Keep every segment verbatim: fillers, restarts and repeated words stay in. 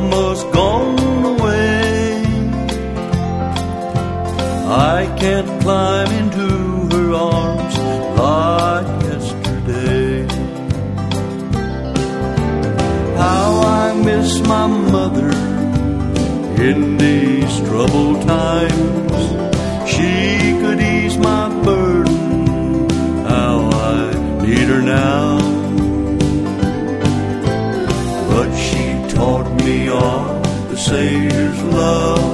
Mama's gone away. I can't climb into her arms like yesterday. How I miss my mother in these troubled times. She could ease my burden. How I need her now. But she taught me of the Savior's love.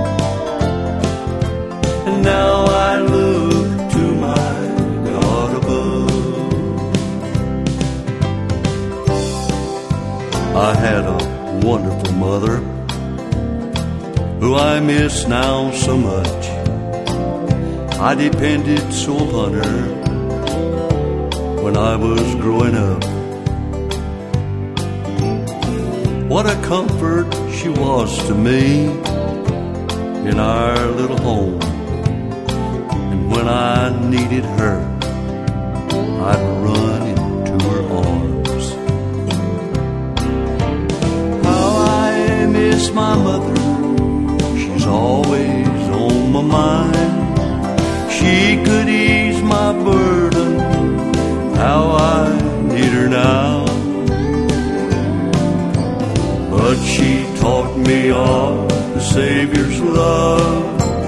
And now I look to my God above. I had a wonderful mother who I miss now so much. I depended so on her when I was growing up. What a comfort she was to me in our little home. And when I needed her, I'd run into her arms. How I miss my mother, she's always on my mind. She could ease my burden. How I need her now. But she taught me of the Savior's love.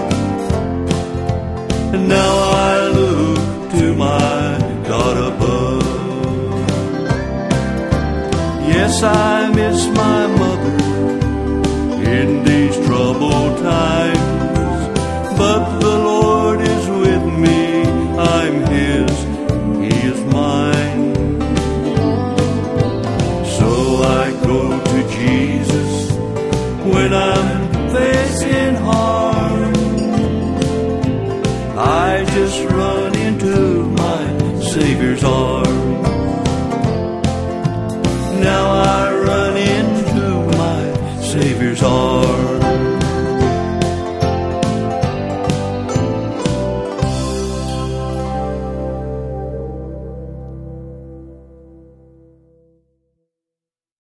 And now I look to my God above. Yes, I miss my mother